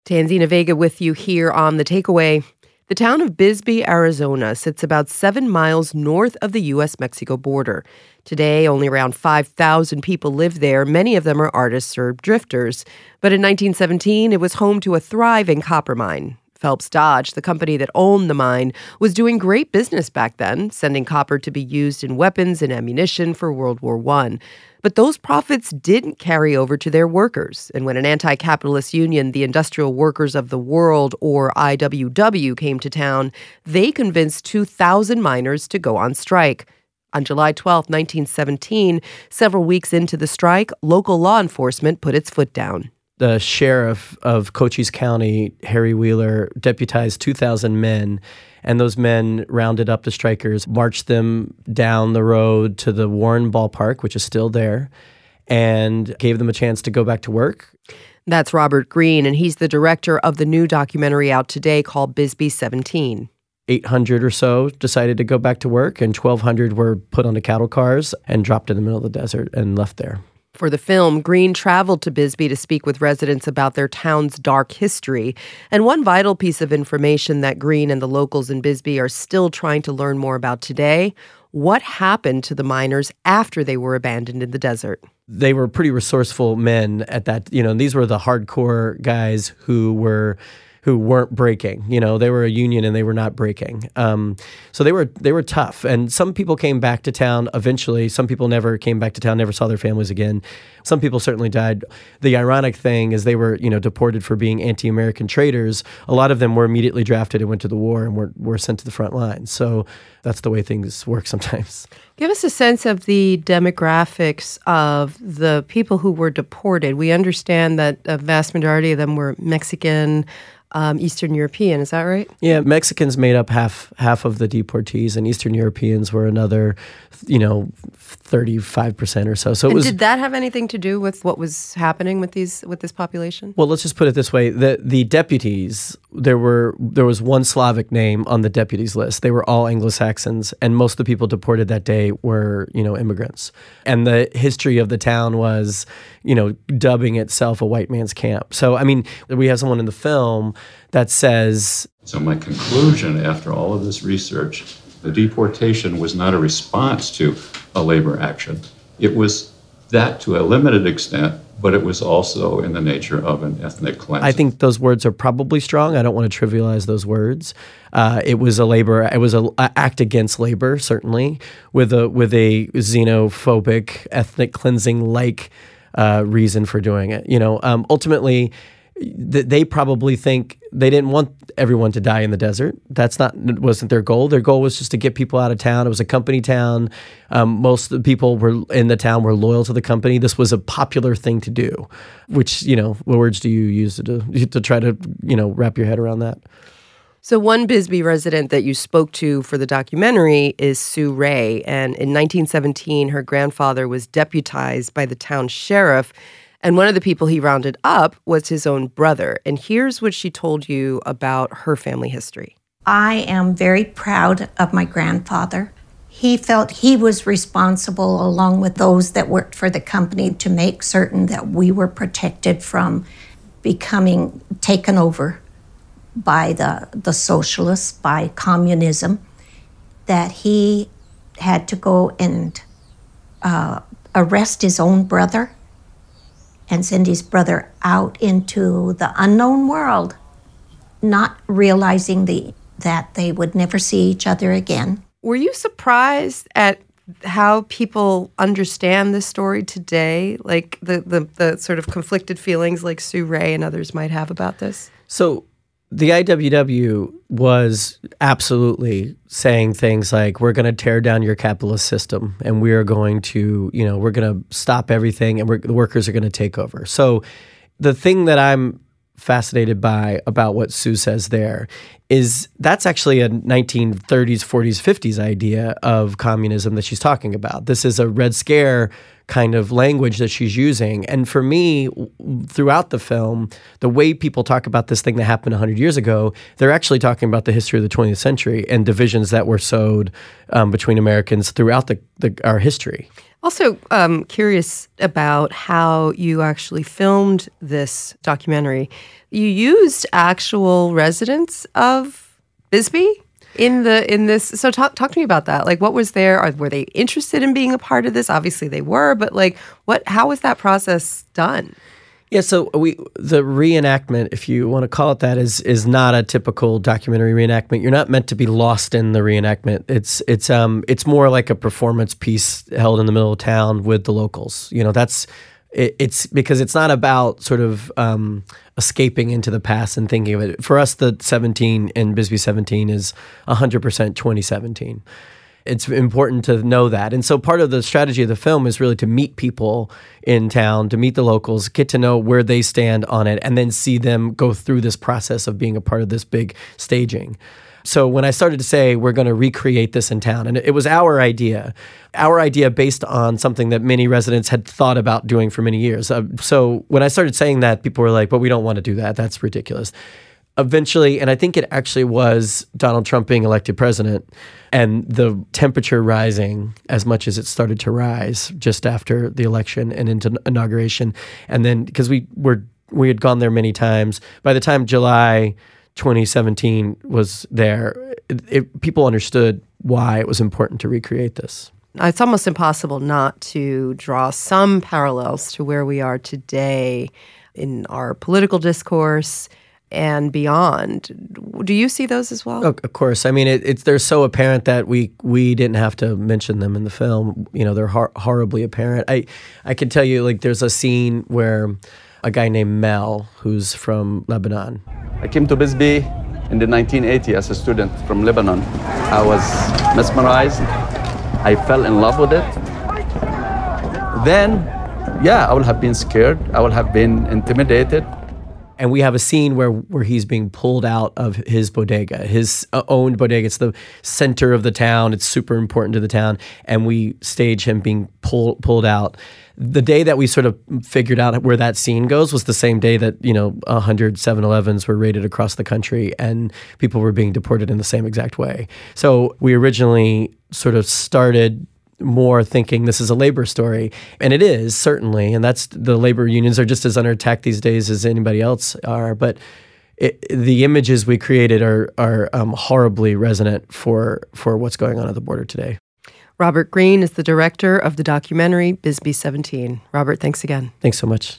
Tanzina Vega with you here on The Takeaway. The town of Bisbee, Arizona sits about 7 miles north of the U.S.-Mexico border. Today, only around 5,000 people live there. Many of them are artists or drifters. But in 1917, it was home to a thriving copper mine. Phelps Dodge, the company that owned the mine, was doing great business back then, sending copper to be used in weapons and ammunition for World War I. But those profits didn't carry over to their workers. And when an anti-capitalist union, the Industrial Workers of the World, or IWW, came to town, they convinced 2,000 miners to go on strike. On July 12, 1917, several weeks into the strike, local law enforcement put its foot down. The sheriff of Cochise County, Harry Wheeler, deputized 2,000 men, and those men rounded up the strikers, marched them down the road to the Warren Ballpark, which is still there, and gave them a chance to go back to work. That's Robert Greene, and he's the director of the new documentary out today called Bisbee 17. 800 or so decided to go back to work, and 1,200 were put onto cattle cars and dropped in the middle of the desert and left there. For the film, Greene traveled to Bisbee to speak with residents about their town's dark history. And one vital piece of information that Greene and the locals in Bisbee are still trying to learn more about today: what happened to the miners after they were abandoned in the desert? They were pretty resourceful men at that, and these were the hardcore guys who weren't breaking. They were a union and they were not breaking. So they were tough. And some people came back to town eventually. Some people never came back to town, never saw their families again. Some people certainly died. The ironic thing is they were, deported for being anti-American traitors. A lot of them were immediately drafted and went to the war and were sent to the front lines. So that's the way things work sometimes. Give us a sense of the demographics of the people who were deported. We understand that a vast majority of them were Mexican, Eastern European. Is that right? Yeah, Mexicans made up half of the deportees, and Eastern Europeans were another, 35% or so. So did that have anything to do with what was happening with this population? Well, let's just put it this way: the deputies, there was one Slavic name on the deputies list. They were all Anglo-Saxons, and most of the people deported that day were immigrants. And the history of the town was dubbing itself a white man's camp. So we have someone in the film that says, so my conclusion after all of this research, the deportation was not a response to a labor action. It was that to a limited extent, but it was also in the nature of an ethnic cleansing. I think those words are probably strong. I don't want to trivialize those words. It was an act against labor, certainly, with a xenophobic, ethnic cleansing reason for doing it. Ultimately, they probably think they didn't want everyone to die in the desert. Wasn't their goal. Their goal was just to get people out of town. It was a company town. Most of the people in the town were loyal to the company. This was a popular thing to do, which, what words do you use to try to, wrap your head around that? So one Bisbee resident that you spoke to for the documentary is Sue Ray. And in 1917, her grandfather was deputized by the town sheriff. And one of the people he rounded up was his own brother. And here's what she told you about her family history. I am very proud of my grandfather. He felt he was responsible, along with those that worked for the company, to make certain that we were protected from becoming taken over by the socialists, by communism, that he had to go and arrest his own brother and send his brother out into the unknown world, not realizing that they would never see each other again. Were you surprised at how people understand this story today? Like the sort of conflicted feelings like Sue Ray and others might have about this? So the IWW was absolutely saying things like, we're going to tear down your capitalist system and we are going to, we're going to stop everything and the workers are going to take over. So the thing that I'm fascinated by about what Sue says there is that's actually a 1930s, 40s, 50s idea of communism that she's talking about. This is a Red Scare kind of language that she's using. And for me, throughout the film, the way people talk about this thing that happened 100 years ago, they're actually talking about the history of the 20th century and divisions that were sowed between Americans throughout our history. Also, curious about how you actually filmed this documentary. You used actual residents of Bisbee in this. So talk to me about that. Like, what was there? Were they interested in being a part of this? Obviously, they were. But like, how was that process done? Yeah, so the reenactment, if you want to call it that, is not a typical documentary reenactment. You're not meant to be lost in the reenactment. It's more like a performance piece held in the middle of town with the locals. It's because it's not about sort of escaping into the past and thinking of it. For us, the 17 in Bisbee 17 is 100% 2017. It's important to know that. And so part of the strategy of the film is really to meet people in town, to meet the locals, get to know where they stand on it, and then see them go through this process of being a part of this big staging. So when I started to say we're going to recreate this in town, and it was our idea based on something that many residents had thought about doing for many years. So when I started saying that, people were like, but we don't want to do that. That's ridiculous. Eventually, and I think it actually was Donald Trump being elected president and the temperature rising as much as it started to rise just after the election and into inauguration. And then because we had gone there many times, by the time July 2017 was there, people understood why it was important to recreate this. It's almost impossible not to draw some parallels to where we are today in our political discourse and beyond. Do you see those as well? Oh, of course. I mean, they're so apparent that we didn't have to mention them in the film. They're horribly apparent. I can tell you, like, there's a scene where a guy named Mel, who's from Lebanon. I came to Bisbee in the 1980 as a student from Lebanon. I was mesmerized. I fell in love with it. Then, I would have been scared. I would have been intimidated. And we have a scene where he's being pulled out of his bodega, his owned bodega. It's the center of the town. It's super important to the town. And we stage him being pulled out. The day that we sort of figured out where that scene goes was the same day that, 100 7-Elevens were raided across the country and people were being deported in the same exact way. So we originally sort of started more thinking this is a labor story. And it is, certainly. And the labor unions are just as under attack these days as anybody else are. But the images we created are horribly resonant for what's going on at the border today. Robert Greene is the director of the documentary Bisbee 17. Robert, thanks again. Thanks so much.